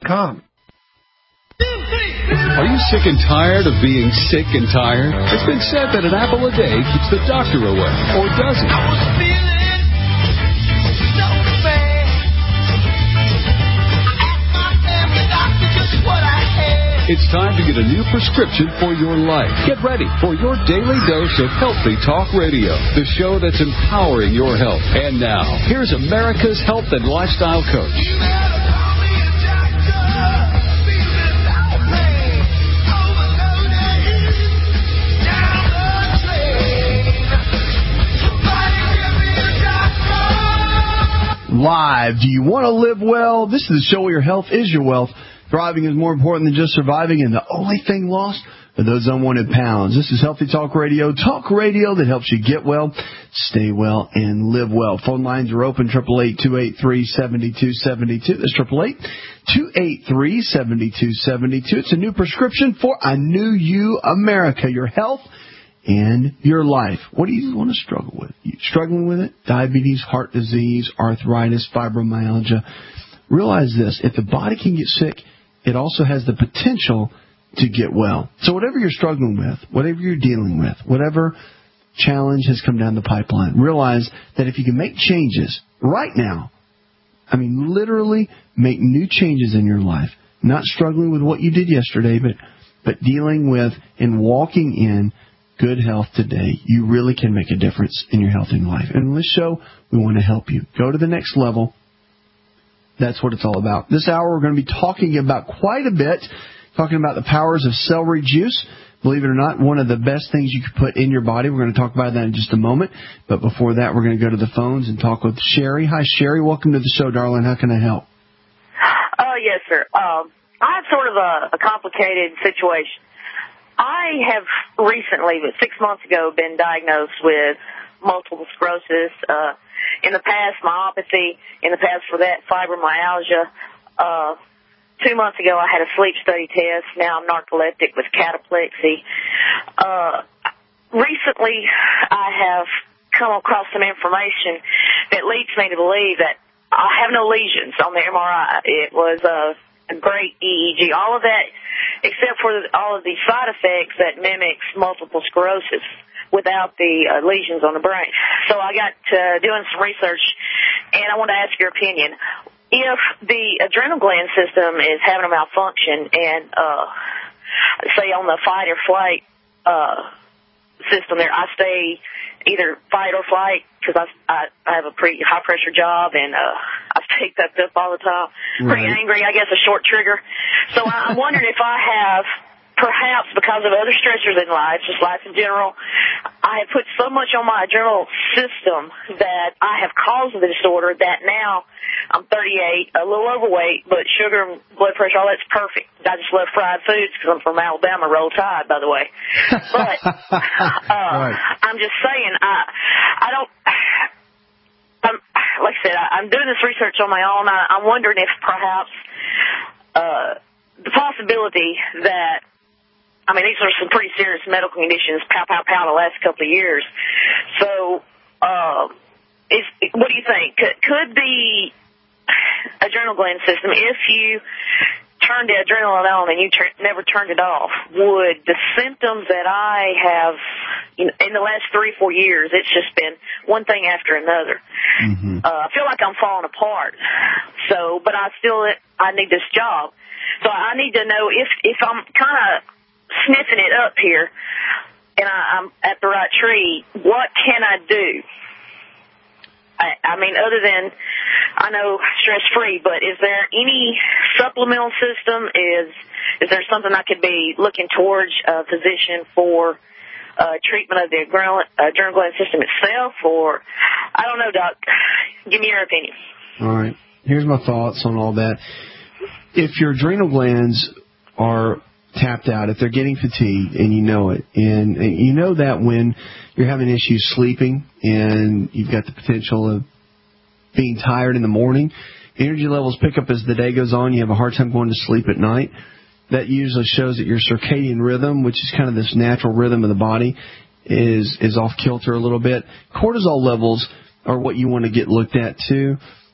HealthyTalkRadio.com. Are you sick and tired of being sick and tired? It's been said that an apple a day keeps the doctor away, or does it? I was feeling so bad. I asked my family doctor just what I had. It's time to get a new prescription for your life. Get ready for your daily dose of Healthy Talk Radio, the show that's empowering your health. And now, here's America's health and lifestyle coach. Live. Do you want to live well? This is the show where your health is your wealth. Thriving is more important than just surviving, and the only thing lost are those unwanted pounds. This is Healthy Talk Radio that helps you get well, stay well, and live well. Phone lines are open, 888-283-7272. That's 888-283-7272. It's a new prescription for a new you, America. Your health and your life. What do you want to struggle with? You struggling with it? Diabetes, heart disease, arthritis, fibromyalgia. Realize this. If the body can get sick, it also has the potential to get well. So whatever you're struggling with, whatever you're dealing with, whatever challenge has come down the pipeline, realize that if you can make changes right now, I mean literally make new changes in your life, not struggling with what you did yesterday, but dealing with and walking in good health today, you really can make a difference in your health and life. And in this show, we want to help you go to the next level. That's what it's all about. This hour, we're going to be talking about quite a bit, talking about the powers of celery juice. Believe it or not, one of the best things you can put in your body. We're going to talk about that in just a moment. But before that, we're going to go to the phones and talk with Sherry. Hi, Sherry. Welcome to the show, darling. How can I help? Yes, sir. I have sort of a complicated situation. I have recently, 6 months ago, been diagnosed with multiple sclerosis. In the past, myopathy. In the past, for that, fibromyalgia. 2 months ago, I had a sleep study test. Now I'm narcoleptic with cataplexy. Recently, I have come across some information that leads me to believe that I have no lesions on the MRI. It was a great EEG. All of that, except for all of the side effects that mimics multiple sclerosis without the lesions on the brain. So I got doing some research, and I want to ask your opinion. If the adrenal gland system is having a malfunction and, say, on the fight or flight system there, I stay either fight or flight because I have a pretty high-pressure job, and I stay tucked up all the time. Pretty angry, I guess, a short trigger. So I'm wondering if I have, perhaps because of other stressors in life, just life in general, I have put so much on my adrenal system that I have caused the disorder that now I'm 38, a little overweight, but sugar and blood pressure, all that's perfect. I just love fried foods because I'm from Alabama, Roll Tide, by the way. But I'm just saying, like I said, I'm doing this research on my own. I'm wondering if perhaps the possibility that, I mean, these are some pretty serious medical conditions, the last couple of years. So, what do you think? Could the adrenal gland system, if you turned the adrenaline on and you never turned it off, would the symptoms that I have in the last 3-4 years, it's just been one thing after another. Mm-hmm. I feel like I'm falling apart. So, but I need this job. So I need to know if I'm kind of sniffing it up here and I'm at the right tree, what can I do? I mean, other than, I know, stress-free, but is there any supplemental system? Is there something I could be looking towards a physician for treatment of the adrenal gland system itself? Or, I don't know, Doc. Give me your opinion. All right. Here's my thoughts on all that. If your adrenal glands are tapped out, if they're getting fatigued, and you know it, and you know that when you're having issues sleeping and you've got the potential of being tired in the morning, energy levels pick up as the day goes on, you have a hard time going to sleep at night. That usually shows that your circadian rhythm, which is kind of this natural rhythm of the body, is off kilter a little bit. Cortisol levels are what you want to get looked at too.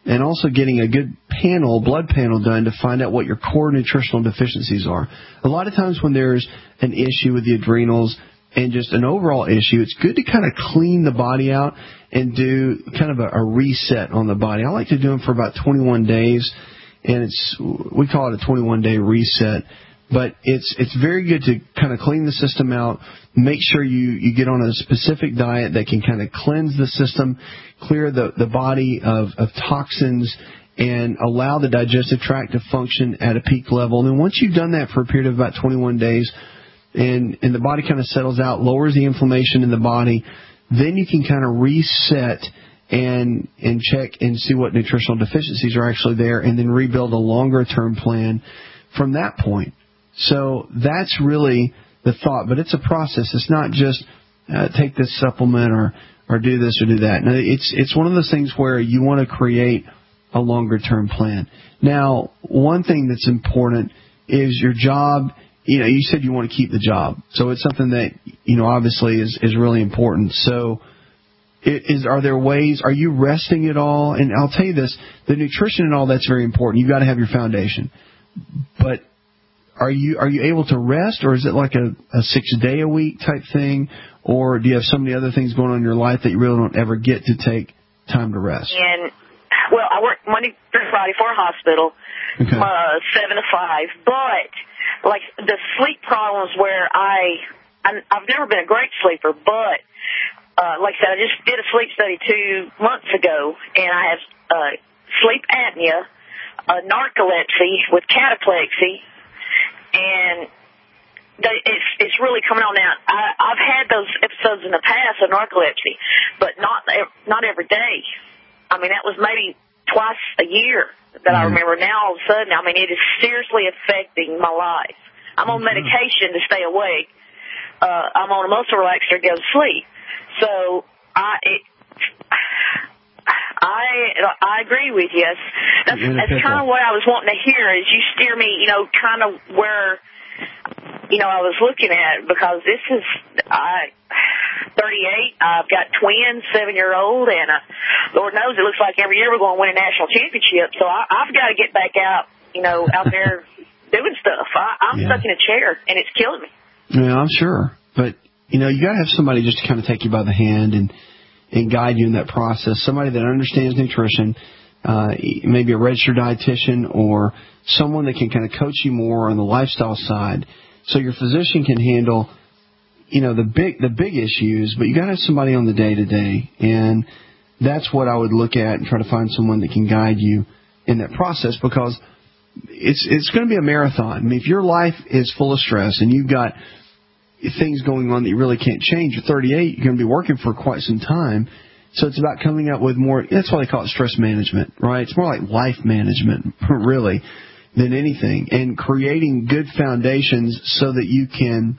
and also getting a good blood panel done to find out what your core nutritional deficiencies are. A lot of times when there's an issue with the adrenals and just an overall issue, it's good to kind of clean the body out and do kind of a reset on the body. I like to do them for about 21 days, and we call it a 21-day reset. But it's very good to kind of clean the system out, make sure you get on a specific diet that can kind of cleanse the system, clear the body of toxins, and allow the digestive tract to function at a peak level. And then once you've done that for a period of about 21 days, and the body kind of settles out, lowers the inflammation in the body, then you can kind of reset and check and see what nutritional deficiencies are actually there, and then rebuild a longer-term plan from that point. So that's really the thought, but it's a process. It's not just take this supplement or do this or do that. No, it's one of those things where you want to create a longer-term plan. Now, one thing that's important is your job. You said you want to keep the job, so it's something that obviously is really important. So, are there ways? Are you resting at all? And I'll tell you this: the nutrition and all that's very important. You've got to have your foundation, but Are you able to rest, or is it like a 6-day-a-week type thing, or do you have so many other things going on in your life that you really don't ever get to take time to rest? Well, I work Monday through Friday for a hospital, 7 to 5. But like the sleep problems, where I've never been a great sleeper, but like I said, I just did a sleep study 2 months ago, and I have sleep apnea, narcolepsy with cataplexy. And it's really coming on now. I've had those episodes in the past of narcolepsy, but not every day. I mean, that was maybe twice a year that I remember. Now, all of a sudden, I mean, it is seriously affecting my life. I'm on medication to stay awake. I'm on a muscle relaxer to go to sleep. So I agree with you. That's kind of what I was wanting to hear, is you steer me, kind of where, I was looking at, because this is, 38, I've got twins, 7-year-old, and Lord knows it looks like every year we're going to win a national championship, so I've got to get back out, out there doing stuff. I'm stuck in a chair, and it's killing me. Yeah, I'm sure. But, you got to have somebody just to kind of take you by the hand and guide you in that process, somebody that understands nutrition, maybe a registered dietitian, or someone that can kind of coach you more on the lifestyle side, so your physician can handle, the big issues, but you got to have somebody on the day-to-day, and that's what I would look at and try to find someone that can guide you in that process, because it's going to be a marathon. I mean, if your life is full of stress and you've got things going on that you really can't change, at 38, you're going to be working for quite some time. So it's about coming up with more, that's why they call it stress management, right? It's more like life management, really, than anything. And creating good foundations so that you can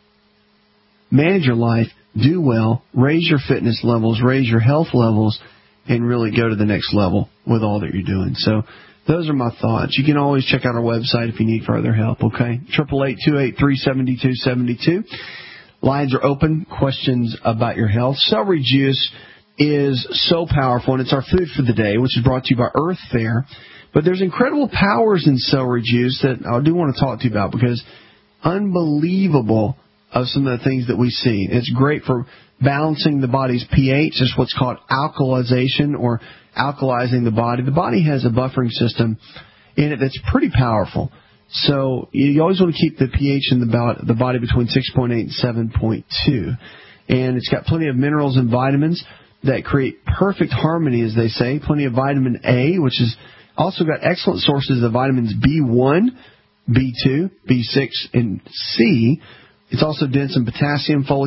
manage your life, do well, raise your fitness levels, raise your health levels, and really go to the next level with all that you're doing. So those are my thoughts. You can always check out our website if you need further help, okay? 888-283-7272. Lines are open. Questions about your health. Celery juice is so powerful, and it's our food for the day, which is brought to you by Earth Fare. But there's incredible powers in celery juice that I do want to talk to you about, because unbelievable of some of the things that we see. It's great for balancing the body's pH. It's what's called alkalization, or alkalizing the body. The body has a buffering system in it that's pretty powerful. So you always want to keep the pH in the body between 6.8 and 7.2. And it's got plenty of minerals and vitamins that create perfect harmony, as they say. Plenty of vitamin A, which is also got excellent sources of vitamins B1, B2, B6, and C. It's also dense in potassium, folic.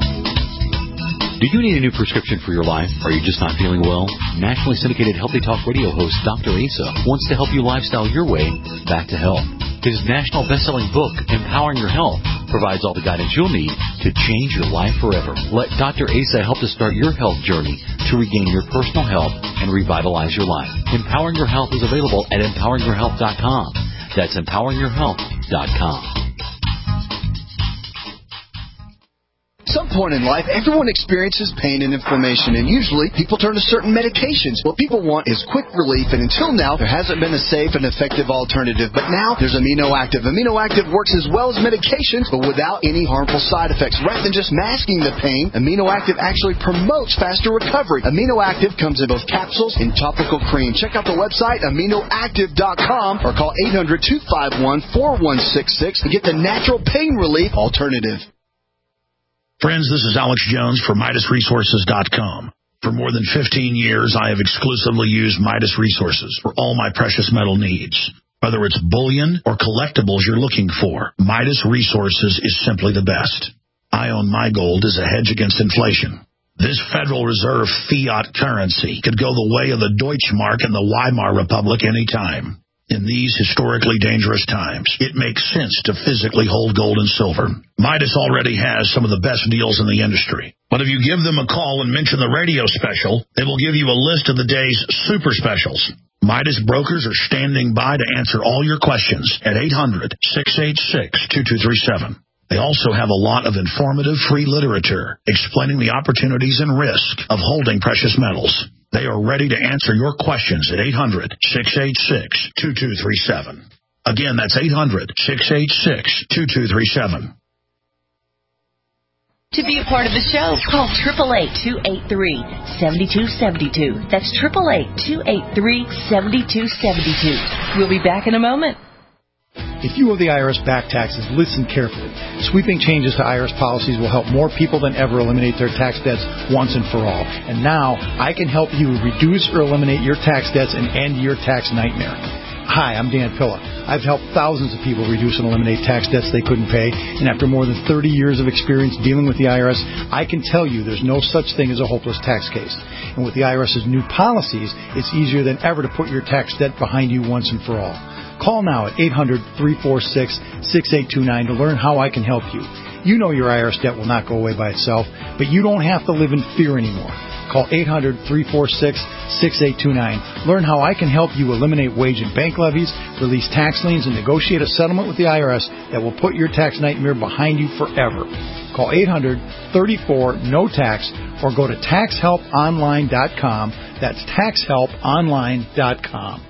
Do you need a new prescription for your life? Are you just not feeling well? Nationally syndicated Healthy Talk radio host Dr. Asa wants to help you lifestyle your way back to health. His national best-selling book, Empowering Your Health, provides all the guidance you'll need to change your life forever. Let Dr. Asa help to start your health journey to regain your personal health and revitalize your life. Empowering Your Health is available at empoweringyourhealth.com. That's empoweringyourhealth.com. Some some point in life, everyone experiences pain and inflammation, and usually people turn to certain medications. What people want is quick relief, and until now, there hasn't been a safe and effective alternative. But now, there's Amino Active. Amino Active works as well as medications, but without any harmful side effects. Rather than just masking the pain, Amino Active actually promotes faster recovery. Amino Active comes in both capsules and topical cream. Check out the website, aminoactive.com, or call 800-251-4166 to get the natural pain relief alternative. Friends, this is Alex Jones for MidasResources.com. For more than 15 years, I have exclusively used Midas Resources for all my precious metal needs. Whether it's bullion or collectibles you're looking for, Midas Resources is simply the best. I own my gold as a hedge against inflation. This Federal Reserve fiat currency could go the way of the Deutschmark and the Weimar Republic any time. In these historically dangerous times, it makes sense to physically hold gold and silver. Midas already has some of the best deals in the industry. But if you give them a call and mention the radio special, they will give you a list of the day's super specials. Midas brokers are standing by to answer all your questions at 800-686-2237. They also have a lot of informative free literature explaining the opportunities and risk of holding precious metals. They are ready to answer your questions at 800-686-2237. Again, that's 800-686-2237. To be a part of the show, call 888-283-7272. That's 888-283-7272. We'll be back in a moment. If you owe the IRS back taxes, listen carefully. Sweeping changes to IRS policies will help more people than ever eliminate their tax debts once and for all. And now, I can help you reduce or eliminate your tax debts and end your tax nightmare. Hi, I'm Dan Pilla. I've helped thousands of people reduce and eliminate tax debts they couldn't pay, and after more than 30 years of experience dealing with the IRS, I can tell you there's no such thing as a hopeless tax case. And with the IRS's new policies, it's easier than ever to put your tax debt behind you once and for all. Call now at 800-346-6829 to learn how I can help you. You know your IRS debt will not go away by itself, but you don't have to live in fear anymore. Call 800-346-6829. Learn how I can help you eliminate wage and bank levies, release tax liens, and negotiate a settlement with the IRS that will put your tax nightmare behind you forever. Call 800-34-NO-TAX or go to TaxHelpOnline.com. That's TaxHelpOnline.com.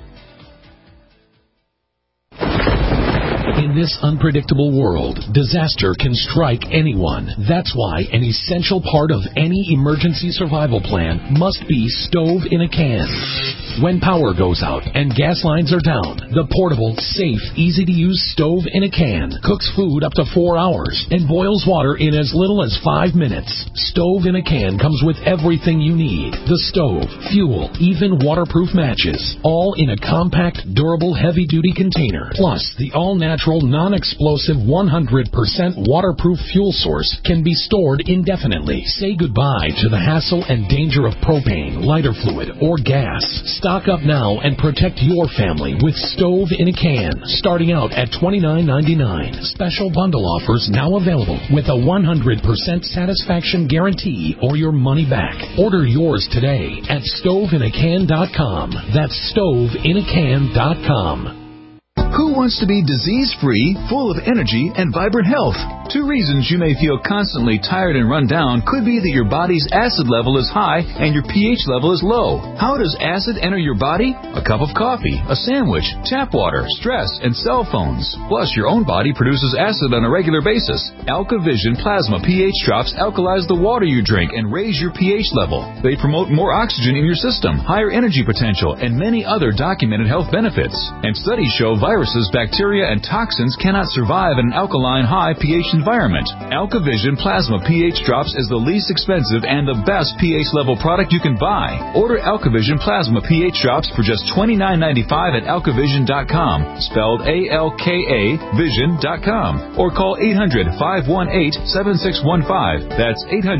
In this unpredictable world, disaster can strike anyone. That's why an essential part of any emergency survival plan must be stove in a can. When power goes out and gas lines are down, the portable, safe, easy-to-use stove in a can cooks food up to 4 hours and boils water in as little as 5 minutes. Stove in a can comes with everything you need. The stove, fuel, even waterproof matches, all in a compact, durable, heavy-duty container. Plus, the all-natural, non-explosive, 100% waterproof fuel source can be stored indefinitely. Say goodbye to the hassle and danger of propane, lighter fluid, or gas. Stock up now and protect your family with stove in a can, starting out at $29.99. Special bundle offers now available with a 100% satisfaction guarantee or your money back. Order yours today at stoveinacan.com. That's stoveinacan.com. Who wants to be disease-free, full of energy, and vibrant health? 2 reasons you may feel constantly tired and run down could be that your body's acid level is high and your pH level is low. How does acid enter your body? A cup of coffee, a sandwich, tap water, stress, and cell phones. Plus, your own body produces acid on a regular basis. AlkaVision Plasma pH drops alkalize the water you drink and raise your pH level. They promote more oxygen in your system, higher energy potential, and many other documented health benefits. And studies show viruses, bacteria, and toxins cannot survive in an alkaline high pH environment. AlkaVision Plasma pH Drops is the least expensive and the best pH level product you can buy. Order AlkaVision Plasma pH Drops for just $29.95 at alkavision.com, spelled A-L-K-A vision.com, or call 800-518-7615. That's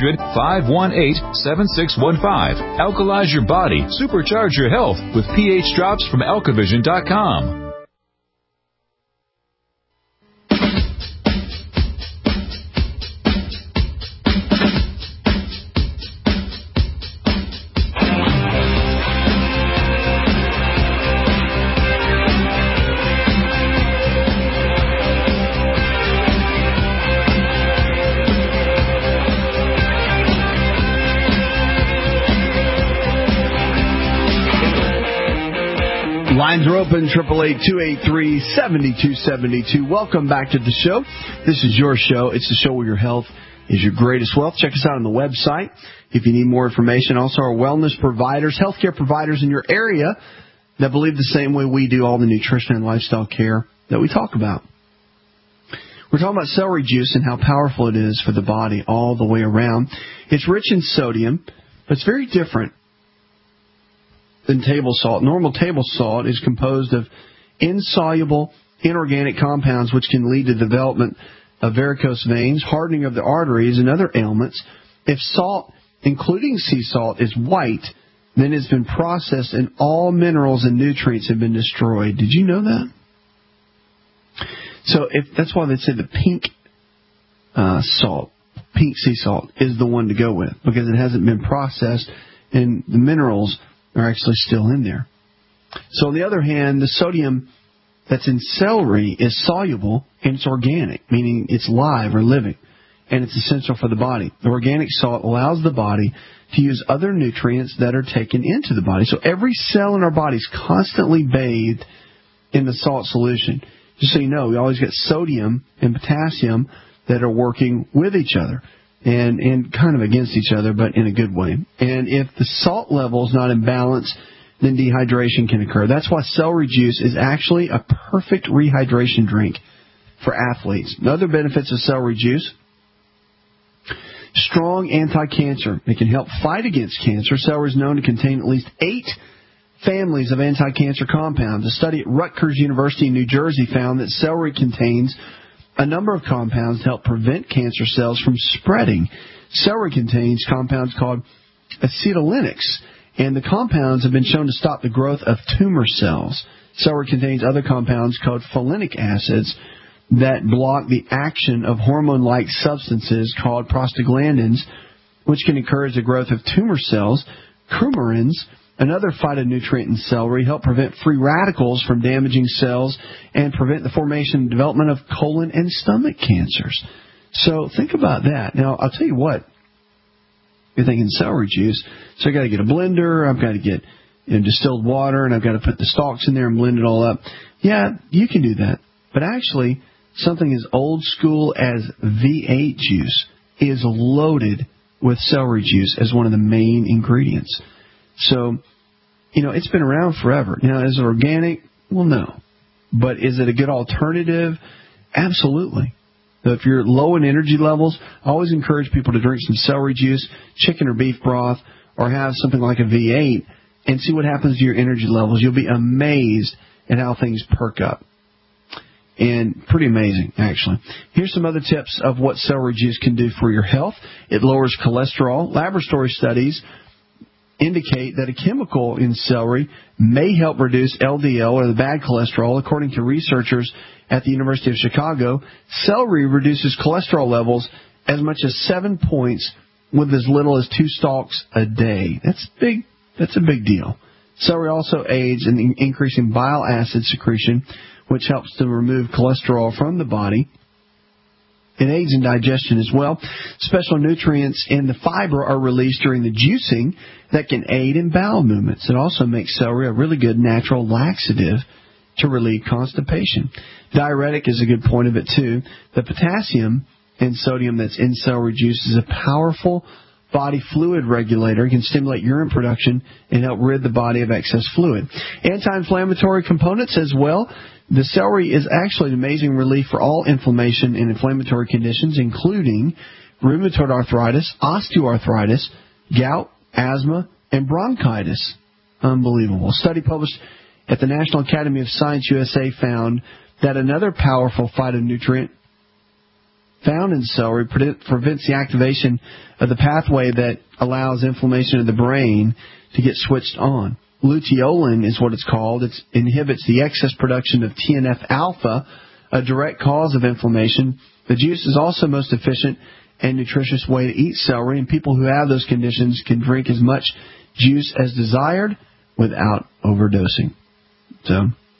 800-518-7615. Alkalize your body, supercharge your health with pH Drops from alkavision.com. Lines are open, 888-283-7272. Welcome back to the show. This is your show. It's the show where your health is your greatest wealth. Check us out on the website if you need more information. Also, our wellness providers, healthcare providers in your area that believe the same way we do, all the nutrition and lifestyle care that we talk about. We're talking about celery juice and how powerful it is for the body all the way around. It's rich in sodium, but it's very different than table salt. Normal table salt is composed of insoluble inorganic compounds which can lead to the development of varicose veins, hardening of the arteries, and other ailments. If salt, including sea salt, is white, then it's been processed and all minerals and nutrients have been destroyed. Did you know that? So that's why they say the pink salt, pink sea salt, is the one to go with, because it hasn't been processed and the minerals are actually still in there. So on the other hand, the sodium that's in celery is soluble and it's organic, meaning it's live or living, and it's essential for the body. The organic salt allows the body to use other nutrients that are taken into the body. So every cell in our body is constantly bathed in the salt solution. Just so you know, we always get sodium and potassium that are working with each other and kind of against each other, but in a good way. And if the salt level is not in balance, then dehydration can occur. That's why celery juice is actually a perfect rehydration drink for athletes. Other benefits of celery juice: strong anti-cancer. It can help fight against cancer. Celery is known to contain at least 8 families of anti-cancer compounds. A study at Rutgers University in New Jersey found that celery contains a number of compounds to help prevent cancer cells from spreading. Celery contains compounds called acetylenics, and the compounds have been shown to stop the growth of tumor cells. Celery contains other compounds called folinic acids that block the action of hormone-like substances called prostaglandins, which can encourage the growth of tumor cells. Coumarins, another phytonutrient in celery, help prevent free radicals from damaging cells and prevent the formation and development of colon and stomach cancers. So think about that. Now, I'll tell you what. You're thinking celery juice, so I've got to get a blender, I've got to get distilled water, and I've got to put the stalks in there and blend it all up. Yeah, you can do that. But actually, something as old school as V8 juice is loaded with celery juice as one of the main ingredients. So, it's been around forever. Now, is it organic? Well, no. But is it a good alternative? Absolutely. So if you're low in energy levels, I always encourage people to drink some celery juice, chicken or beef broth, or have something like a V8 and see what happens to your energy levels. You'll be amazed at how things perk up. And pretty amazing, actually. Here's some other tips of what celery juice can do for your health. It lowers cholesterol. Laboratory studies indicate that a chemical in celery may help reduce LDL, or the bad cholesterol. According to researchers at the University of Chicago, celery reduces cholesterol levels as much as 7 points with as little as 2 stalks a day. That's big. That's a big deal. Celery also aids in increasing bile acid secretion, which helps to remove cholesterol from the body. It aids in digestion as well. Special nutrients in the fiber are released during the juicing that can aid in bowel movements. It also makes celery a really good natural laxative to relieve constipation. Diuretic is a good point of it, too. The potassium and sodium that's in celery juice is a powerful body fluid regulator. It can stimulate urine production and help rid the body of excess fluid. Anti-inflammatory components as well. The celery is actually an amazing relief for all inflammation and inflammatory conditions, including rheumatoid arthritis, osteoarthritis, gout, asthma, and bronchitis. Unbelievable. A study published at the National Academy of Science USA found that another powerful phytonutrient found in celery prevents the activation of the pathway that allows inflammation of the brain to get switched on. Luteolin is what it's called. It inhibits the excess production of TNF-alpha, a direct cause of inflammation. The juice is also most efficient and nutritious way to eat celery, and people who have those conditions can drink as much juice as desired without overdosing. So,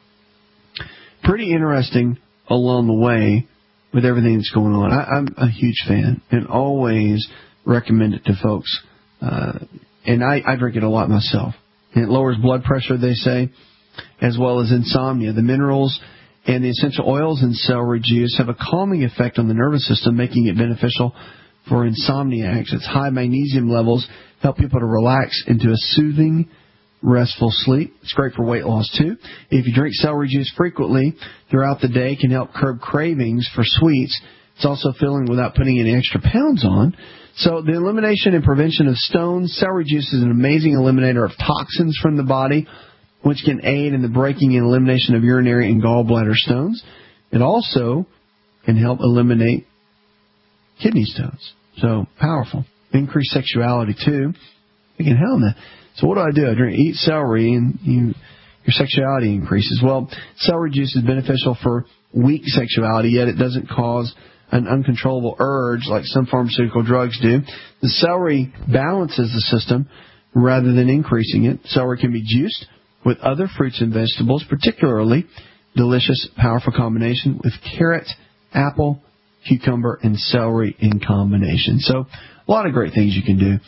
pretty interesting along the way with everything that's going on. I'm a huge fan and always recommend it to folks. And I drink it a lot myself. And it lowers blood pressure, they say. as well as insomnia. The minerals and the essential oils in celery juice have a calming effect on the nervous system, making it beneficial for insomniacs. Its high magnesium levels help people to relax into a soothing, restful sleep. It's great for weight loss, too. If you drink celery juice frequently throughout the day, it can help curb cravings for sweets. It's also filling without putting any extra pounds on. So the elimination and prevention of stones, celery juice is an amazing eliminator of toxins from the body, which can aid in the breaking and elimination of urinary and gallbladder stones. It also can help eliminate kidney stones. So powerful. Increased sexuality, too. Thinking, hell no. So what do? I eat celery and your sexuality increases. Well, celery juice is beneficial for weak sexuality, yet it doesn't cause an uncontrollable urge like some pharmaceutical drugs do. The celery balances the system rather than increasing it. Celery can be juiced with other fruits and vegetables, particularly delicious, powerful combination with carrot, apple, cucumber, and celery in combination. So a lot of great things you can do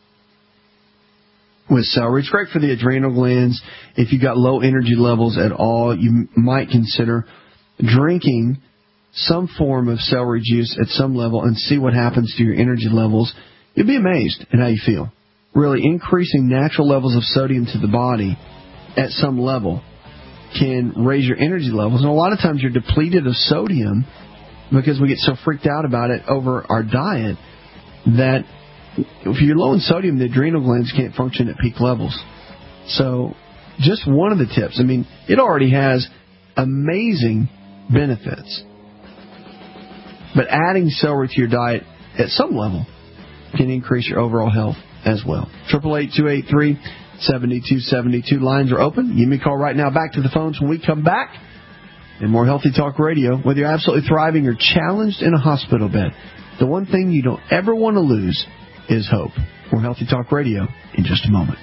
with celery. It's great for the adrenal glands. If you've got low energy levels at all, you might consider drinking some form of celery juice at some level and see what happens to your energy levels. You'll be amazed at how you feel. Really increasing natural levels of sodium to the body at some level can raise your energy levels. And a lot of times you're depleted of sodium because we get so freaked out about it over our diet that if you're low in sodium, the adrenal glands can't function at peak levels. So just one of the tips. I mean, it already has amazing benefits. But adding celery to your diet at some level can increase your overall health as well. 888-283-7272. Lines are open. Give me a call right now. Back to the phones when we come back. And more Healthy Talk Radio. Whether you're absolutely thriving or challenged in a hospital bed, the one thing you don't ever want to lose is hope. More Healthy Talk Radio in just a moment.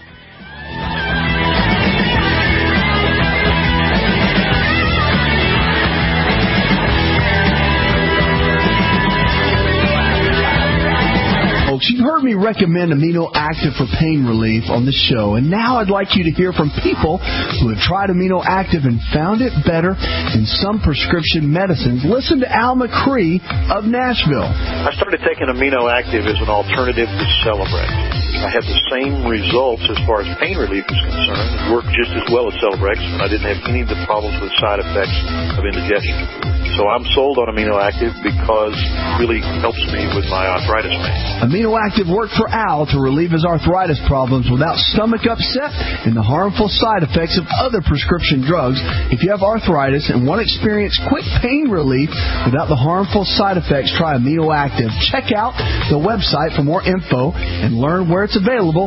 You've heard me recommend Amino Active for pain relief on this show, and now I'd like you to hear from people who have tried Amino Active and found it better than some prescription medicines. Listen to Al McCree of Nashville. I started taking Amino Active as an alternative to Celebrex. I had the same results as far as pain relief is concerned. It worked just as well as Celebrex, and I didn't have any of the problems with side effects of indigestion. So I'm sold on Amino Active because it really helps me with my arthritis pain. Amino Active worked for Al to relieve his arthritis problems without stomach upset and the harmful side effects of other prescription drugs. If you have arthritis and want to experience quick pain relief without the harmful side effects, try Amino Active. Check out the website for more info and learn where it's available,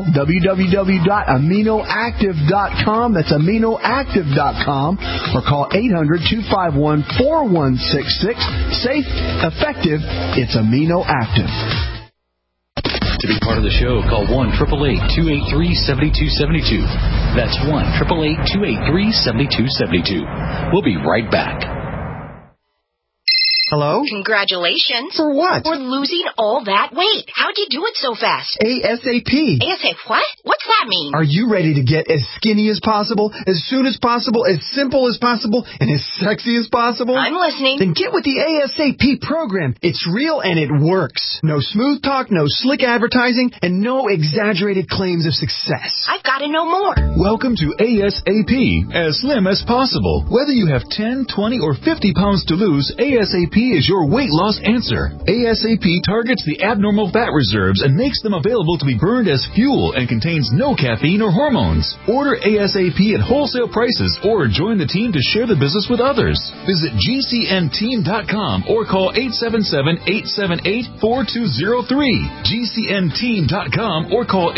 www.aminoactive.com. That's aminoactive.com, or call 800-251-4166. Safe, effective, it's Amino Active. To be part of the show, call 1-888-283-7272. That's 1-888-283-7272. We'll be right back. Hello? Congratulations. For what? For losing all that weight. How'd you do it so fast? ASAP. ASAP what? What's that mean? Are you ready to get as skinny as possible, as soon as possible, as simple as possible, and as sexy as possible? I'm listening. Then get with the ASAP program. It's real and it works. No smooth talk, no slick advertising, and no exaggerated claims of success. I've got to know more. Welcome to ASAP, as slim as possible. Whether you have 10, 20, or 50 pounds to lose, ASAP is your weight loss answer. ASAP targets the abnormal fat reserves and makes them available to be burned as fuel and contains no caffeine or hormones. Order ASAP at wholesale prices or join the team to share the business with others. Visit GCNteam.com or call 877-878-4203. GCNteam.com or call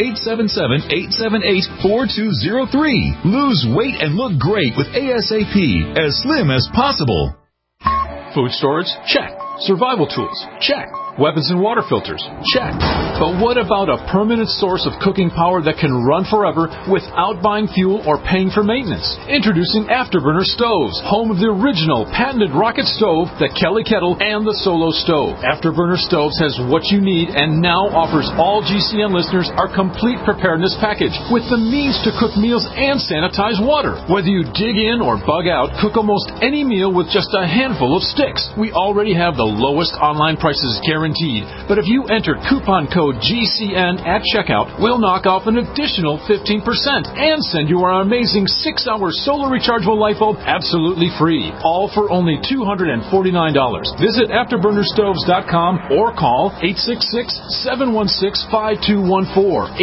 877-878-4203. Lose weight and look great with ASAP, as slim as possible. Food storage? Check. Survival tools? Check. Weapons and water filters? Check. But what about a permanent source of cooking power that can run forever without buying fuel or paying for maintenance? Introducing Afterburner Stoves, home of the original patented rocket stove, the Kelly Kettle, and the Solo Stove. Afterburner Stoves has what you need and now offers all GCN listeners our complete preparedness package with the means to cook meals and sanitize water. Whether you dig in or bug out, cook almost any meal with just a handful of sticks. We already have the lowest online prices guaranteed. But if you enter coupon code GCN at checkout, we'll knock off an additional 15% and send you our amazing 6-hour solar rechargeable light bulb absolutely free. All for only $249. Visit AfterburnerStoves.com or call 866-716-5214.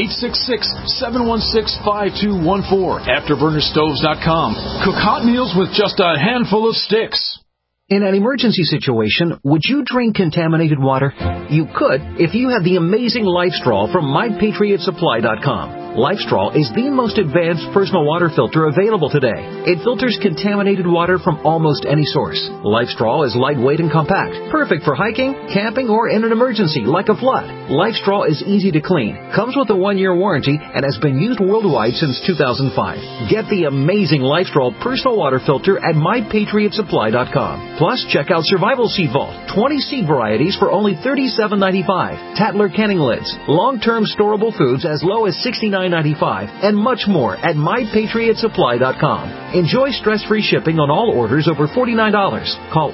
866-716-5214. AfterburnerStoves.com. Cook hot meals with just a handful of sticks. In an emergency situation, would you drink contaminated water? You could if you had the amazing LifeStraw from MyPatriotSupply.com. LifeStraw is the most advanced personal water filter available today. It filters contaminated water from almost any source. LifeStraw is lightweight and compact, perfect for hiking, camping, or in an emergency like a flood. LifeStraw is easy to clean, comes with a 1-year warranty, and has been used worldwide since 2005. Get the amazing LifeStraw personal water filter at MyPatriotSupply.com. Plus, check out Survival Seed Vault, 20 seed varieties for only $37.95. Tatler Canning Lids, long-term storable foods as low as $69.95, and much more at MyPatriotSupply.com. Enjoy stress-free shipping on all orders over $49. Call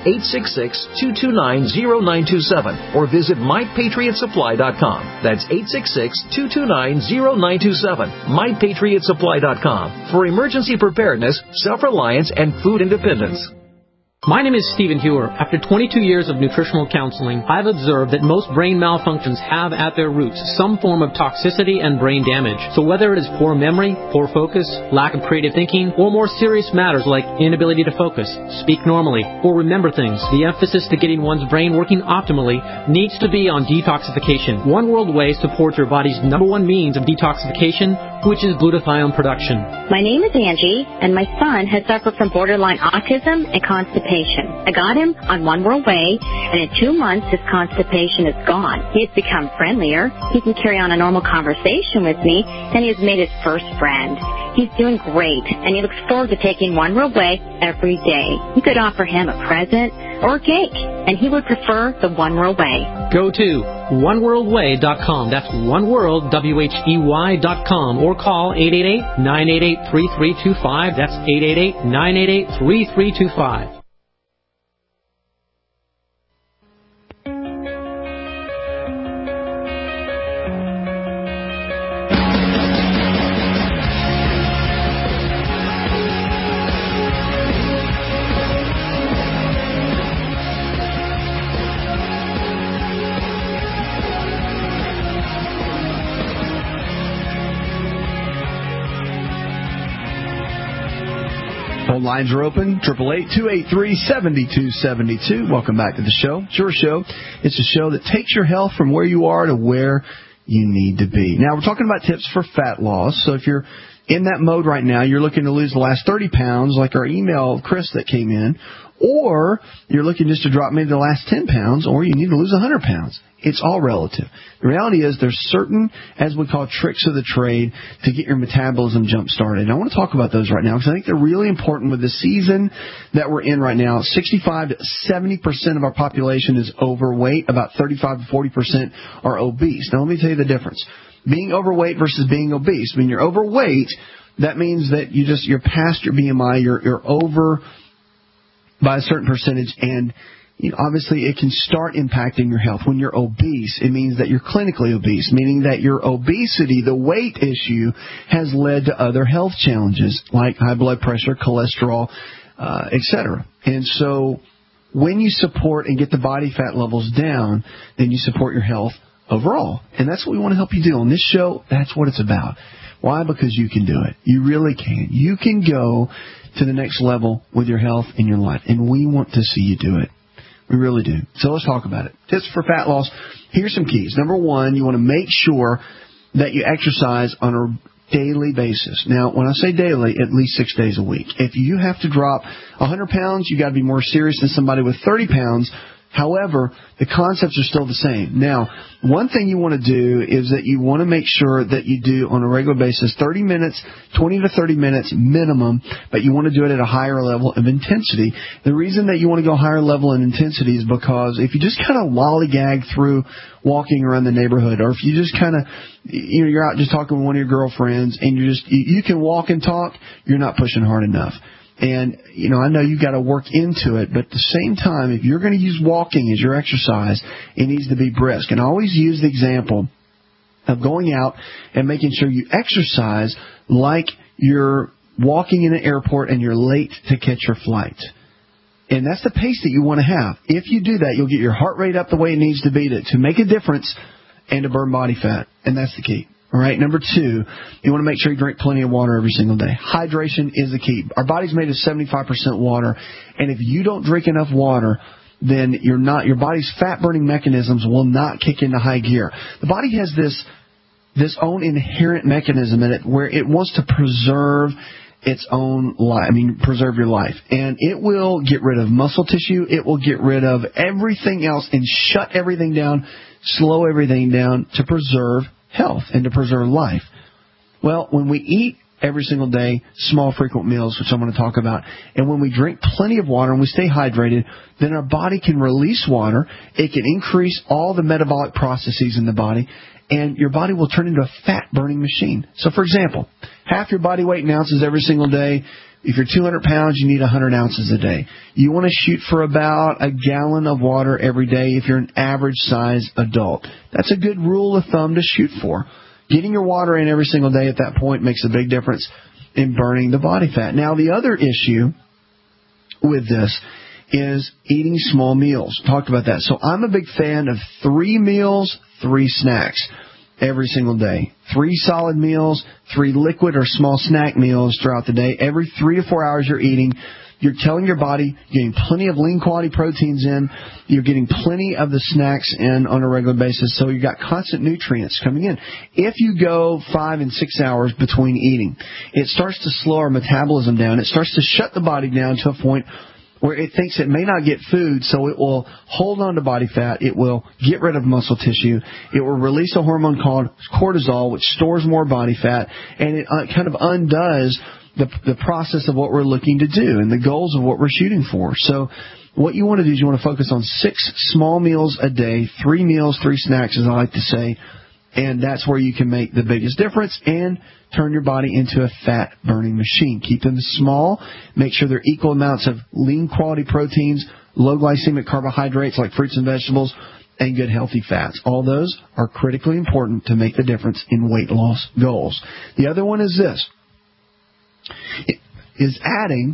866-229-0927 or visit MyPatriotSupply.com. That's 866-229-0927. MyPatriotSupply.com for emergency preparedness, self-reliance, and food independence. My name is Stephen Hewer. After 22 years of nutritional counseling, I've observed that most brain malfunctions have at their roots some form of toxicity and brain damage. So whether it is poor memory, poor focus, lack of creative thinking, or more serious matters like inability to focus, speak normally, or remember things, the emphasis to getting one's brain working optimally needs to be on detoxification. One World Whey supports your body's #1 means of detoxification, which is glutathione production. My name is Angie, and my son has suffered from borderline autism and constipation. I got him on One World Whey, and in 2 months, his constipation is gone. He has become friendlier. He can carry on a normal conversation with me, and he has made his first friend. He's doing great, and he looks forward to taking One World Whey every day. You could offer him a present or a cake, and he would prefer the One World Whey. Go to OneWorldWhey.com. That's OneWorldWHEY.com, or call 888-988-3325. That's 888-988-3325. Phone lines are open, 888-283-7272. Welcome back to the show. It's your show. It's a show that takes your health from where you are to where you need to be. Now, we're talking about tips for fat loss. So if you're in that mode right now, you're looking to lose the last 30 pounds, like our email, Chris, that came in, or you're looking just to drop maybe the last 10 pounds, or you need to lose 100 pounds. It's all relative. The reality is there's certain, as we call, tricks of the trade to get your metabolism jump-started. And I want to talk about those right now because I think they're really important with the season that we're in right now. 65 to 70% of our population is overweight. About 35 to 40% are obese. Now, let me tell you the difference. Being overweight versus being obese. When you're overweight, that means that you're past your BMI, you're over by a certain percentage, and obviously it can start impacting your health. When you're obese, it means that you're clinically obese, meaning that your obesity, the weight issue, has led to other health challenges like high blood pressure, cholesterol, etc. And so when you support and get the body fat levels down, then you support your health overall. And that's what we want to help you do. On this show, that's what it's about. Why? Because you can do it. You really can. You can go to the next level with your health in your life, and we want to see you do it. We really do. So let's talk about it. Tips for fat loss. Here's some keys. Number one, you want to make sure that you exercise on a daily basis. Now, when I say daily, at least 6 days a week. If you have to drop 100 pounds, you got to be more serious than somebody with 30 pounds However, the concepts are still the same. Now, one thing you want to do is that you want to make sure that you do on a regular basis 30 minutes, 20 to 30 minutes minimum, but you want to do it at a higher level of intensity. The reason that you want to go higher level in intensity is because if you just kind of lollygag through walking around the neighborhood, or if you just kind of, you're out just talking with one of your girlfriends and you can walk and talk, you're not pushing hard enough. And, I know you've got to work into it, but at the same time, if you're going to use walking as your exercise, it needs to be brisk. And I always use the example of going out and making sure you exercise like you're walking in an airport and you're late to catch your flight. And that's the pace that you want to have. If you do that, you'll get your heart rate up the way it needs to be to make a difference and to burn body fat. And that's the key. All right, number 2, you want to make sure you drink plenty of water every single day. Hydration is the key. Our body's made of 75% water, and if you don't drink enough water, then your body's fat-burning mechanisms will not kick into high gear. The body has this own inherent mechanism in it where it wants to preserve its own life. Preserve your life. And it will get rid of muscle tissue. It will get rid of everything else and shut everything down, slow everything down to preserve health and to preserve life. Well, when we eat every single day, small frequent meals, which I'm going to talk about, and when we drink plenty of water and we stay hydrated, then our body can release water. It can increase all the metabolic processes in the body, and your body will turn into a fat-burning machine. So, for example, half your body weight in ounces every single day. If you're 200 pounds, you need 100 ounces a day. You want to shoot for about a gallon of water every day if you're an average-size adult. That's a good rule of thumb to shoot for. Getting your water in every single day at that point makes a big difference in burning the body fat. Now, the other issue with this is eating small meals. Talked about that. So I'm a big fan of 3 meals, 3 snacks every single day. 3 solid meals, 3 liquid or small snack meals throughout the day. Every 3 to 4 hours you're eating, you're telling your body you're getting plenty of lean quality proteins in, you're getting plenty of the snacks in on a regular basis, so you've got constant nutrients coming in. If you go 5 and 6 hours between eating, it starts to slow our metabolism down. It starts to shut the body down to a point where it thinks it may not get food, so it will hold on to body fat. It will get rid of muscle tissue. It will release a hormone called cortisol, which stores more body fat, and it kind of undoes the process of what we're looking to do and the goals of what we're shooting for. So what you want to do is you want to focus on 6 small meals a day, 3 meals, 3 snacks, as I like to say, and that's where you can make the biggest difference and turn your body into a fat-burning machine. Keep them small. Make sure they're equal amounts of lean quality proteins, low glycemic carbohydrates like fruits and vegetables, and good healthy fats. All those are critically important to make the difference in weight loss goals. The other one is this. It is adding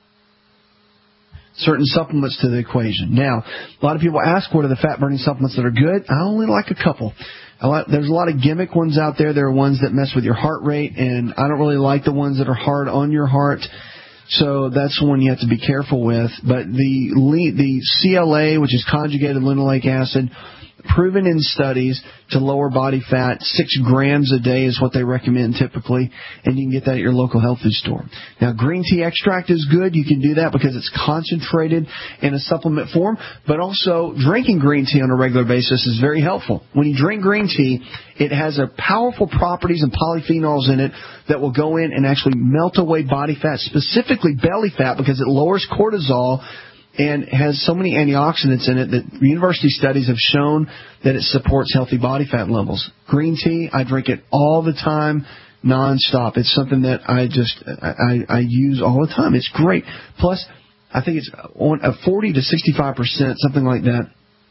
certain supplements to the equation. Now, a lot of people ask, what are the fat-burning supplements that are good? I only like a couple. There's a lot of gimmick ones out there. There are ones that mess with your heart rate, and I don't really like the ones that are hard on your heart. So that's one you have to be careful with. But the CLA, which is conjugated linoleic acid, proven in studies to lower body fat. 6 grams a day is what they recommend typically, and you can get that at your local health food store. Now, green tea extract is good. You can do that because it's concentrated in a supplement form, but also drinking green tea on a regular basis is very helpful. When you drink green tea, it has powerful properties and polyphenols in it that will go in and actually melt away body fat, specifically belly fat, because it lowers cortisol and has so many antioxidants in it that university studies have shown that it supports healthy body fat levels. Green tea, I drink it all the time, nonstop. It's something that I use all the time. It's great. Plus, I think it's on a 40 to 65%, something like that,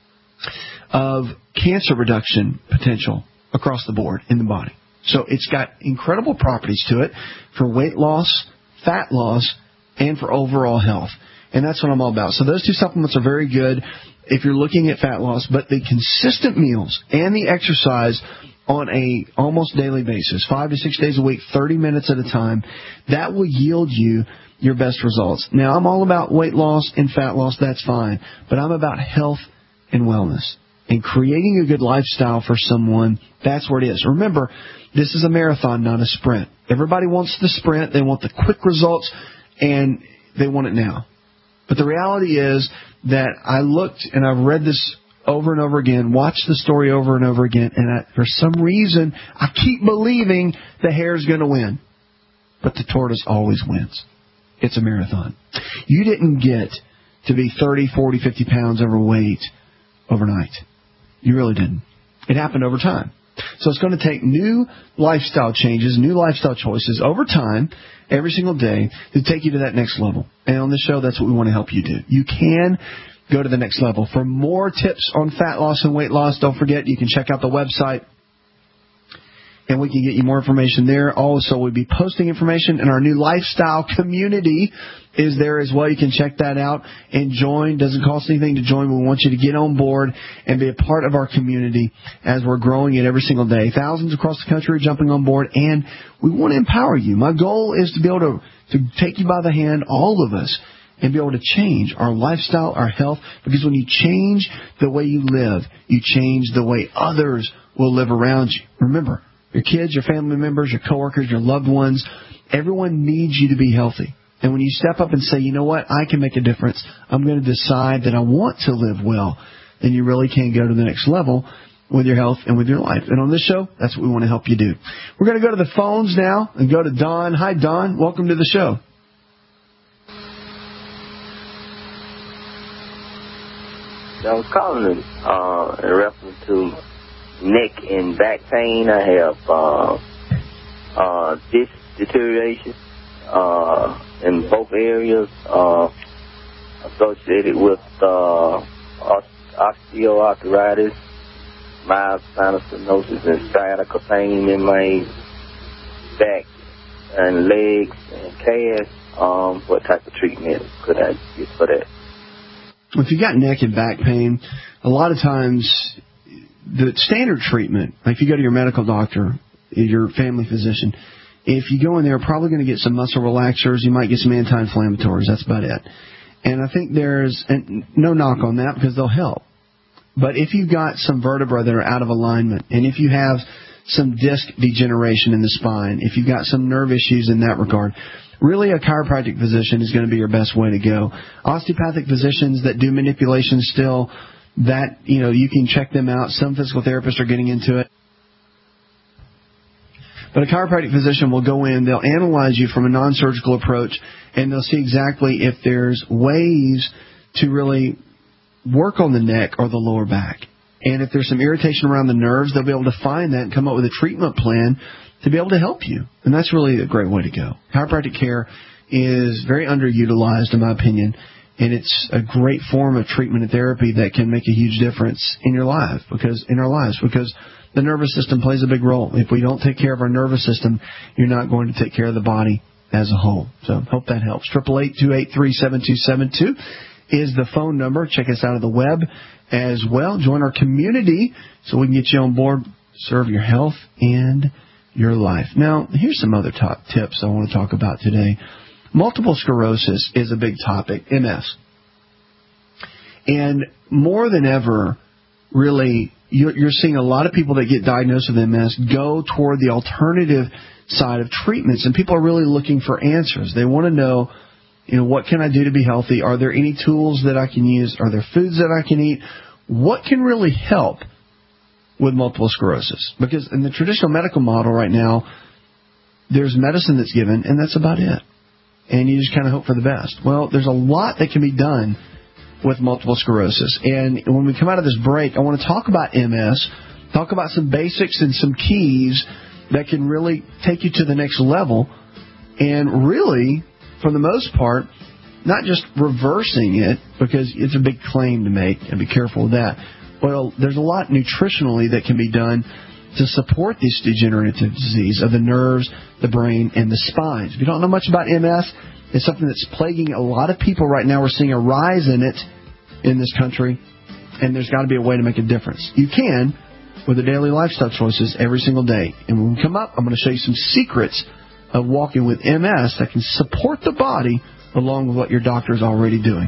of cancer reduction potential across the board in the body. So it's got incredible properties to it for weight loss, fat loss, and for overall health. And that's what I'm all about. So those 2 supplements are very good if you're looking at fat loss, but the consistent meals and the exercise on a almost daily basis, 5 to 6 days a week, 30 minutes at a time, that will yield you your best results. Now, I'm all about weight loss and fat loss. That's fine. But I'm about health and wellness and creating a good lifestyle for someone. That's where it is. Remember, this is a marathon, not a sprint. Everybody wants the sprint. They want the quick results, and they want it now. But the reality is that I looked and I've read this over and over again, watched the story over and over again, and for some reason, I keep believing the hare's going to win. But the tortoise always wins. It's a marathon. You didn't get to be 30, 40, 50 pounds overweight overnight. You really didn't. It happened over time. So it's going to take new lifestyle changes, new lifestyle choices over time, every single day, to take you to that next level. And on this show, that's what we want to help you do. You can go to the next level. For more tips on fat loss and weight loss, don't forget, you can check out the website, and we can get you more information there. Also, we'll be posting information, and our new lifestyle community is there as well. You can check that out and join. Doesn't cost anything to join. We want you to get on board and be a part of our community as we're growing it every single day. Thousands across the country are jumping on board, and we want to empower you. My goal is to be able to take you by the hand, all of us, and be able to change our lifestyle, our health, because when you change the way you live, you change the way others will live around you. Remember, your kids, your family members, your coworkers, your loved ones, everyone needs you to be healthy. And when you step up and say, you know what, I can make a difference, I'm going to decide that I want to live well, then you really can go to the next level with your health and with your life. And on this show, that's what we want to help you do. We're going to go to the phones now and go to Don. Hi, Don. Welcome to the show. I was calling in reference to neck and back pain. I have disc deterioration in both areas associated with osteoarthritis, mild sinus stenosis, and sciatica pain in my back and legs and calves. What type of treatment could I get for that? If you got neck and back pain, a lot of times the standard treatment, like if you go to your medical doctor, your family physician, if you go in there, probably going to get some muscle relaxers. You might get some anti-inflammatories. That's about it. And I think there's no knock on that because they'll help. But if you've got some vertebrae that are out of alignment, and if you have some disc degeneration in the spine, if you've got some nerve issues in that regard, really a chiropractic physician is going to be your best way to go. Osteopathic physicians that do manipulation still, that, you can check them out. Some physical therapists are getting into it. But a chiropractic physician will go in, they'll analyze you from a non-surgical approach, and they'll see exactly if there's ways to really work on the neck or the lower back. And if there's some irritation around the nerves, they'll be able to find that and come up with a treatment plan to be able to help you. And that's really a great way to go. Chiropractic care is very underutilized, in my opinion, and it's a great form of treatment and therapy that can make a huge difference in your life, because the nervous system plays a big role. If we don't take care of our nervous system, you're not going to take care of the body as a whole. So hope that helps. 888-283-7272 is the phone number. Check us out on the web as well. Join our community so we can get you on board, serve your health and your life. Now, here's some other top tips I want to talk about today. Multiple sclerosis is a big topic, MS. And more than ever, really, you're seeing a lot of people that get diagnosed with MS go toward the alternative side of treatments, and people are really looking for answers. They want to know, what can I do to be healthy? Are there any tools that I can use? Are there foods that I can eat? What can really help with multiple sclerosis? Because in the traditional medical model right now, there's medicine that's given, and that's about it. And you just kind of hope for the best. Well, there's a lot that can be done with multiple sclerosis. And when we come out of this break, I want to talk about MS, talk about some basics and some keys that can really take you to the next level, and really, for the most part, not just reversing it, because it's a big claim to make, and be careful with that. Well, there's a lot nutritionally that can be done to support this degenerative disease of the nerves, the brain, and the spines. If you don't know much about MS, it's something that's plaguing a lot of people right now. We're seeing a rise in it in this country, and there's got to be a way to make a difference. You can with the daily lifestyle choices every single day. And when we come up, I'm going to show you some secrets of walking with MS that can support the body along with what your doctor is already doing.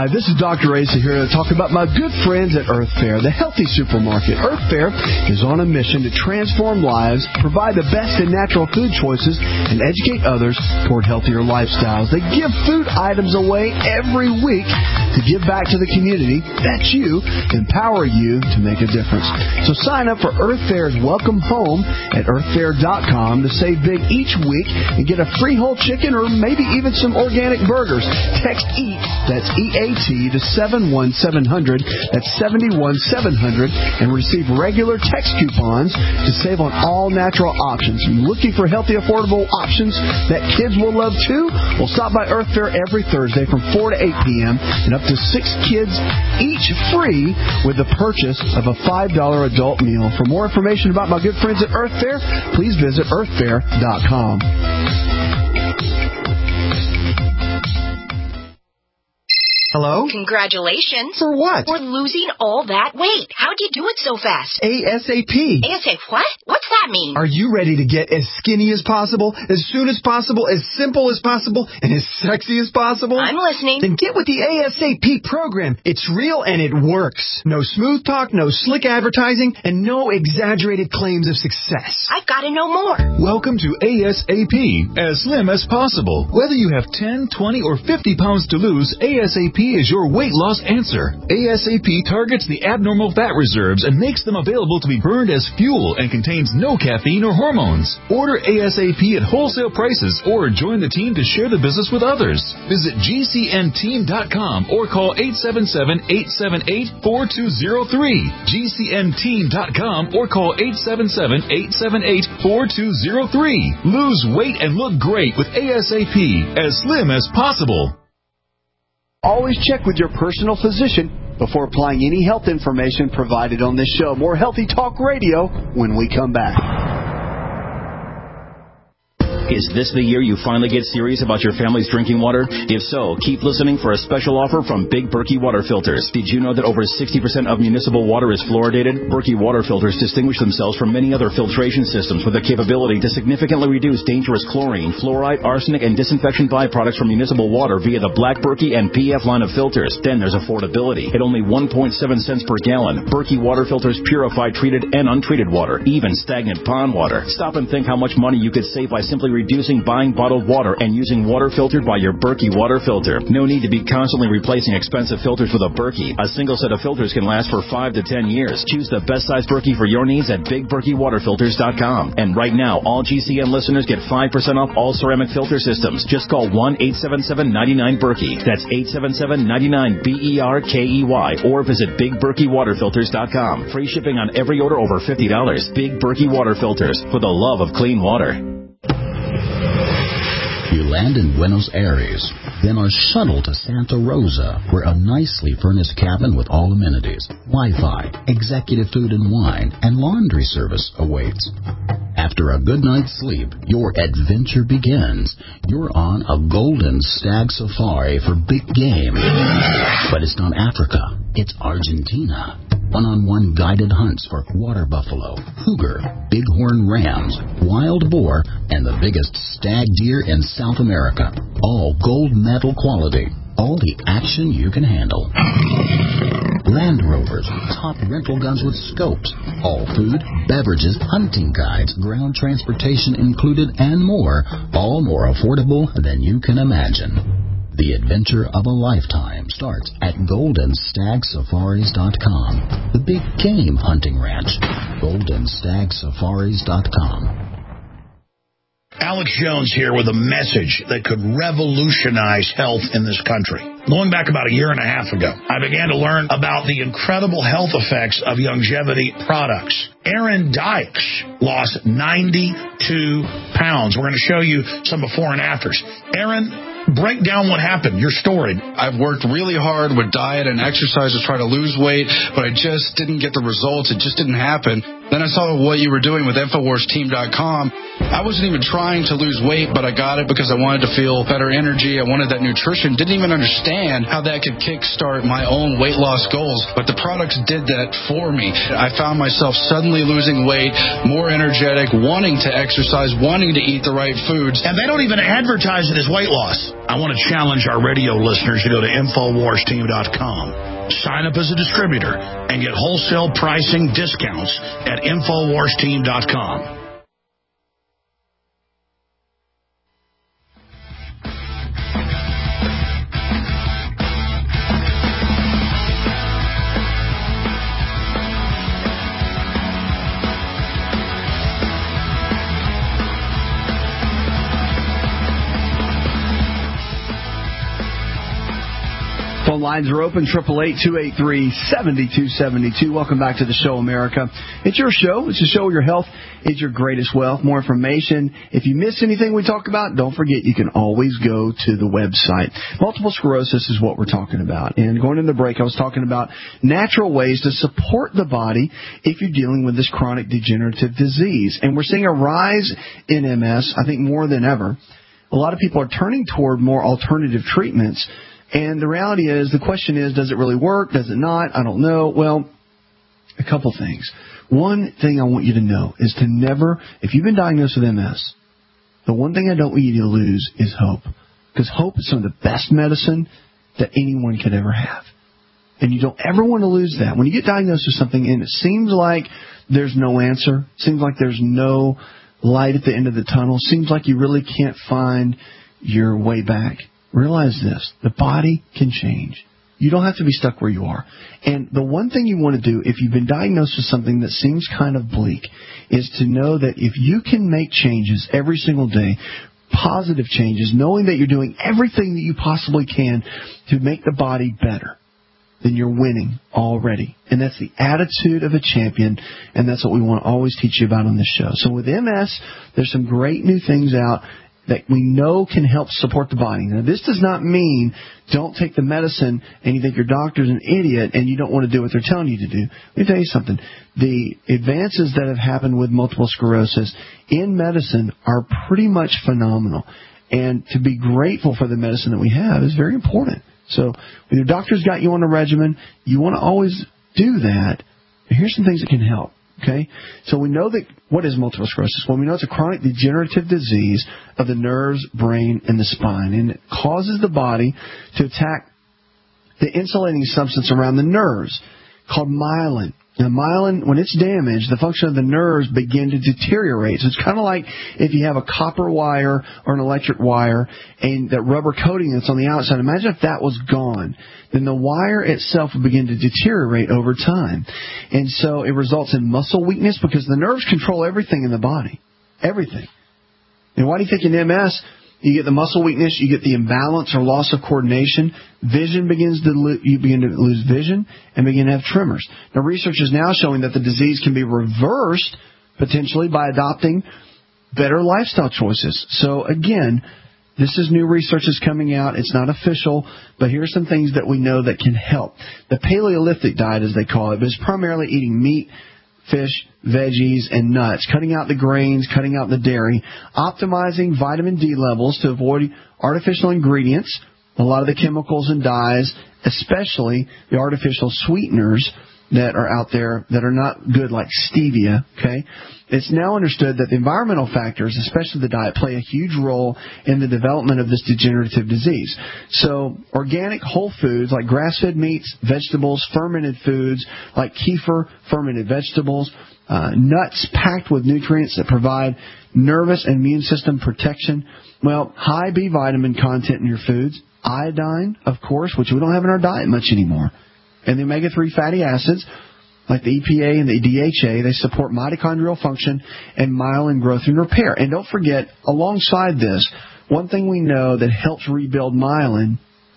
Hi, this is Dr. Asa here to talk about my good friends at Earth Fare, the healthy supermarket. Earth Fare is on a mission to transform lives, provide the best in natural food choices, and educate others toward healthier lifestyles. They give food items away every week to give back to the community. That's you. Empower you to make a difference. So sign up for Earth Fare's Welcome Home at earthfare.com to save big each week and get a free whole chicken or maybe even some organic burgers. Text EAT, that's EAT, to 71700, that's 71700, and receive regular text coupons to save on all natural options. You looking for healthy, affordable options that kids will love too? Well, stop by Earth Fare every Thursday from 4 to 8 p.m. and up to 6 kids each free with the purchase of a $5 adult meal. For more information about my good friends at Earth Fare, please visit earthfare.com. Hello? Congratulations. For what? For losing all that weight. How'd you do it so fast? ASAP. ASAP what? What's that mean? Are you ready to get as skinny as possible, as soon as possible, as simple as possible, and as sexy as possible? I'm listening. Then get with the ASAP program. It's real and it works. No smooth talk, no slick advertising, and no exaggerated claims of success. I've got to know more. Welcome to ASAP, as slim as possible. Whether you have 10, 20, or 50 pounds to lose, ASAP is your weight loss answer. ASAP targets the abnormal fat reserves and makes them available to be burned as fuel and contains no caffeine or hormones. Order ASAP at wholesale prices or join the team to share the business with others. Visit GCNteam.com or call 877-878-4203. GCNteam.com or call 877-878-4203. Lose weight and look great with ASAP, as slim as possible. Always check with your personal physician before applying any health information provided on this show. More Healthy Talk Radio when we come back. Is this the year you finally get serious about your family's drinking water? If so, keep listening for a special offer from Big Berkey Water Filters. Did you know that over 60% of municipal water is fluoridated? Berkey Water Filters distinguish themselves from many other filtration systems with the capability to significantly reduce dangerous chlorine, fluoride, arsenic, and disinfection byproducts from municipal water via the Black Berkey and PF line of filters. Then there's affordability. At only 1.7 cents per gallon, Berkey Water Filters purify treated and untreated water, even stagnant pond water. Stop and think how much money you could save by simply reducing buying bottled water and using water filtered by your Berkey water filter. No need to be constantly replacing expensive filters with a Berkey. A single set of filters can last for 5 to 10 years. Choose the best size Berkey for your needs at BigBerkeyWaterFilters.com. And right now, all GCN listeners get 5% off all ceramic filter systems. Just call 1-877-99-BERKEY. That's 877-99-BERKEY. Or visit BigBerkeyWaterFilters.com. Free shipping on every order over $50. Big Berkey Water Filters, for the love of clean water. You land in Buenos Aires, then are shuttled to Santa Rosa, where a nicely furnished cabin with all amenities, Wi-Fi, executive food and wine, and laundry service awaits. After a good night's sleep, your adventure begins. You're on a golden stag safari for big game. But it's not Africa, it's Argentina. One-on-one guided hunts for water buffalo, cougar, bighorn rams, wild boar, and the biggest stag deer in South America. All gold medal quality. All the action you can handle. Land Rovers, top rental guns with scopes. All food, beverages, hunting guides, ground transportation included, and more. All more affordable than you can imagine. The adventure of a lifetime starts at GoldenStagSafaris.com. The big game hunting ranch. GoldenStagSafaris.com. Alex Jones here with a message that could revolutionize health in this country. Going back about a year and a half ago, I began to learn about the incredible health effects of longevity products. Aaron Dykes lost 92 pounds. We're going to show you some before and afters. Aaron, break down what happened, your story. I've worked really hard with diet and exercise to try to lose weight, but I just didn't get the results. It just didn't happen. Then I saw what you were doing with InfoWarsTeam.com. I wasn't even trying to lose weight, but I got it because I wanted to feel better energy. I wanted that nutrition. Didn't even understand how that could kickstart my own weight loss goals, but the products did that for me. I found myself suddenly losing weight, more energetic, wanting to exercise, wanting to eat the right foods. And they don't even advertise it as weight loss. I want to challenge our radio listeners to go to InfoWarsTeam.com. Sign up as a distributor and get wholesale pricing discounts at InfoWarsTeam.com. Phone lines are open, 888-283-7272. Welcome back to the show, America. It's your show. It's a show where your health is your greatest wealth. More information. If you miss anything we talk about, don't forget you can always go to the website. Multiple sclerosis is what we're talking about. And going into the break, I was talking about natural ways to support the body if you're dealing with this chronic degenerative disease. And we're seeing a rise in MS, I think more than ever. A lot of people are turning toward more alternative treatments. And the reality is, the question is, does it really work? Does it not? I don't know. Well, a couple things. One thing I want you to know is to never, if you've been diagnosed with MS, the one thing I don't want you to lose is hope. Because hope is some of the best medicine that anyone could ever have. And you don't ever want to lose that. When you get diagnosed with something and it seems like there's no answer, seems like there's no light at the end of the tunnel, seems like you really can't find your way back, realize this, the body can change. You don't have to be stuck where you are. And the one thing you want to do if you've been diagnosed with something that seems kind of bleak is to know that if you can make changes every single day, positive changes, knowing that you're doing everything that you possibly can to make the body better, then you're winning already. And that's the attitude of a champion, and that's what we want to always teach you about on this show. So with MS, there's some great new things out that we know can help support the body. Now, this does not mean don't take the medicine and you think your doctor's an idiot and you don't want to do what they're telling you to do. Let me tell you something. The advances that have happened with multiple sclerosis in medicine are pretty much phenomenal. And to be grateful for the medicine that we have is very important. So when your doctor's got you on a regimen, you want to always do that. And here's some things that can help. Okay, so we know that what is multiple sclerosis? Well, we know it's a chronic degenerative disease of the nerves, brain, and the spine, and it causes the body to attack the insulating substance around the nerves called myelin. Now, myelin, when it's damaged, the function of the nerves begin to deteriorate. So it's kind of like if you have a copper wire or an electric wire and that rubber coating that's on the outside. Imagine if that was gone. Then the wire itself will begin to deteriorate over time. And so it results in muscle weakness because the nerves control everything in the body. Everything. And why do you think in MS you get the muscle weakness, you get the imbalance or loss of coordination, you begin to lose vision and begin to have tremors. Now, research is now showing that the disease can be reversed potentially by adopting better lifestyle choices. So, again, this is new research that's coming out. It's not official, but here are some things that we know that can help. The Paleolithic diet, as they call it, is primarily eating meat, fish, veggies, and nuts, cutting out the grains, cutting out the dairy, optimizing vitamin D levels to avoid artificial ingredients, a lot of the chemicals and dyes, especially the artificial sweeteners that are out there that are not good, like stevia, okay? It's now understood that the environmental factors, especially the diet, play a huge role in the development of this degenerative disease. So organic whole foods like grass-fed meats, vegetables, fermented foods like kefir, fermented vegetables, nuts packed with nutrients that provide nervous and immune system protection. Well, high B vitamin content in your foods, iodine, of course, which we don't have in our diet much anymore. And the omega-3 fatty acids, like the EPA and the DHA, they support mitochondrial function and myelin growth and repair. And don't forget, alongside this, one thing we know that helps rebuild myelin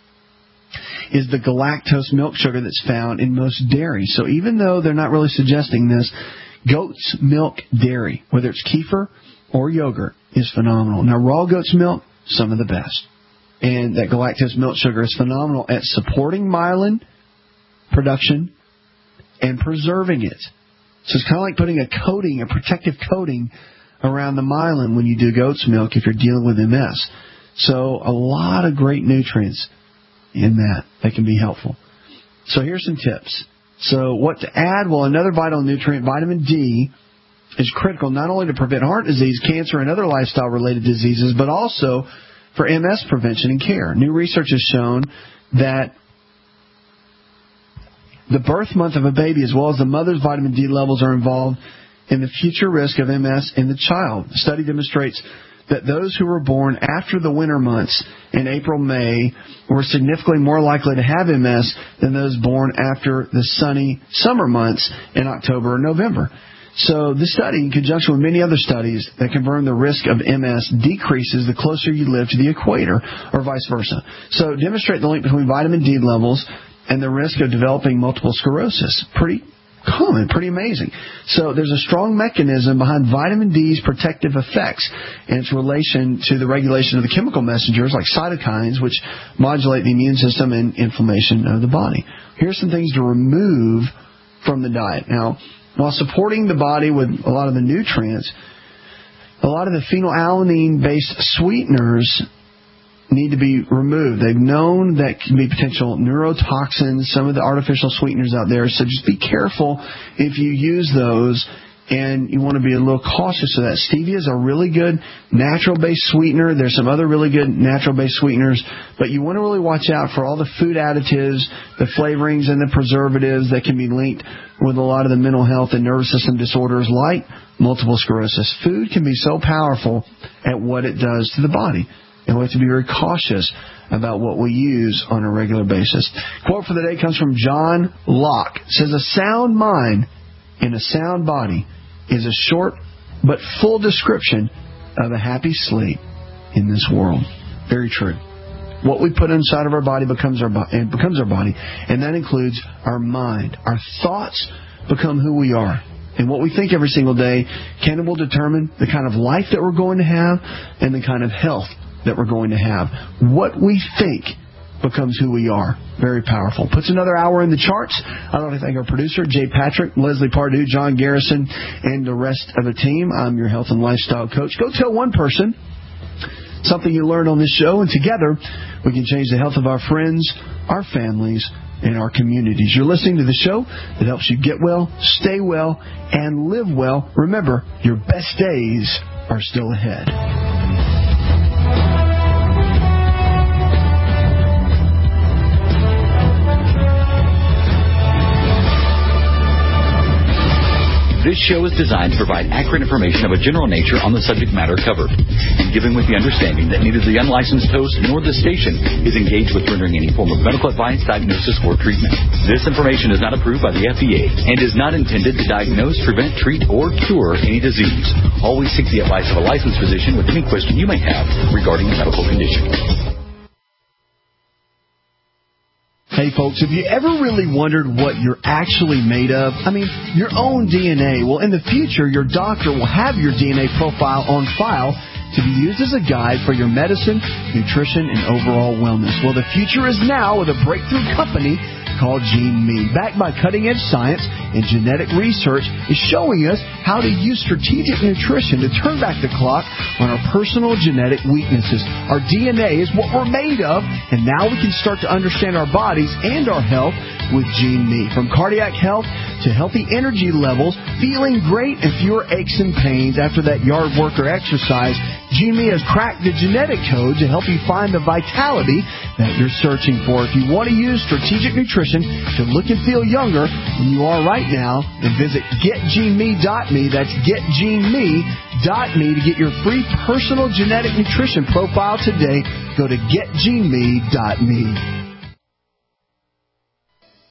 is the galactose milk sugar that's found in most dairy. So even though they're not really suggesting this, goat's milk dairy, whether it's kefir or yogurt, is phenomenal. Now, raw goat's milk, some of the best. And that galactose milk sugar is phenomenal at supporting myelin production and preserving it. So it's kind of like putting a protective coating around the myelin when you do goat's milk if you're dealing with MS. So a lot of great nutrients in that can be helpful. So here's some tips. So what to add? Well, another vital nutrient, vitamin D, is critical not only to prevent heart disease, cancer, and other lifestyle-related diseases, but also for MS prevention and care. New research has shown that the birth month of a baby as well as the mother's vitamin D levels are involved in the future risk of MS in the child. The study demonstrates that those who were born after the winter months in April, May, were significantly more likely to have MS than those born after the sunny summer months in October or November. So this study, in conjunction with many other studies that confirm the risk of MS, decreases the closer you live to the equator, or vice versa. So demonstrate the link between vitamin D levels and the risk of developing multiple sclerosis. Pretty common, pretty amazing. So there's a strong mechanism behind vitamin D's protective effects and its relation to the regulation of the chemical messengers like cytokines, which modulate the immune system and inflammation of the body. Here's some things to remove from the diet. Now, while supporting the body with a lot of the nutrients, a lot of the phenylalanine-based sweeteners need to be removed. They've known that can be potential neurotoxins, some of the artificial sweeteners out there. So just be careful if you use those, and you want to be a little cautious of that. Stevia is a really good natural-based sweetener. There's some other really good natural-based sweeteners, but you want to really watch out for all the food additives, the flavorings, and the preservatives that can be linked with a lot of the mental health and nervous system disorders like multiple sclerosis. Food can be so powerful at what it does to the body, and we have to be very cautious about what we use on a regular basis. Quote for the day comes from John Locke. It says, "A sound mind in a sound body is a short but full description of a happy sleep in this world." Very true. What we put inside of our body becomes our body, and that includes our mind. Our thoughts become who we are. And what we think every single day will determine the kind of life that we're going to have and the kind of health that we're going to have. What we think becomes who we are. Very powerful. Puts another hour in the charts. I'd like to thank our producer, Jay Patrick, Leslie Pardue, John Garrison, and the rest of the team. I'm your health and lifestyle coach. Go tell one person something you learned on this show, and together we can change the health of our friends, our families, and our communities. You're listening to the show that helps you get well, stay well, and live well. Remember, your best days are still ahead. This show is designed to provide accurate information of a general nature on the subject matter covered, and given with the understanding that neither the unlicensed host nor the station is engaged with rendering any form of medical advice, diagnosis, or treatment. This information is not approved by the FDA and is not intended to diagnose, prevent, treat, or cure any disease. Always seek the advice of a licensed physician with any question you may have regarding a medical condition. Hey folks, have you ever really wondered what you're actually made of? I mean, your own DNA. Well, in the future, your doctor will have your DNA profile on file to be used as a guide for your medicine, nutrition, and overall wellness. Well, the future is now with a breakthrough company called GeneMe. Backed by cutting-edge science and genetic research, is showing us how to use strategic nutrition to turn back the clock on our personal genetic weaknesses. Our DNA is what we're made of, and now we can start to understand our bodies and our health with GeneMe. From cardiac health to healthy energy levels, feeling great and fewer aches and pains after that yard work or exercise, GeneMe has cracked the genetic code to help you find the vitality that you're searching for. If you want to use strategic nutrition to look and feel younger than you are right now, then visit getgeneme.me. That's getgeneme.me to get your free personal genetic nutrition profile today. Go to getgeneme.me.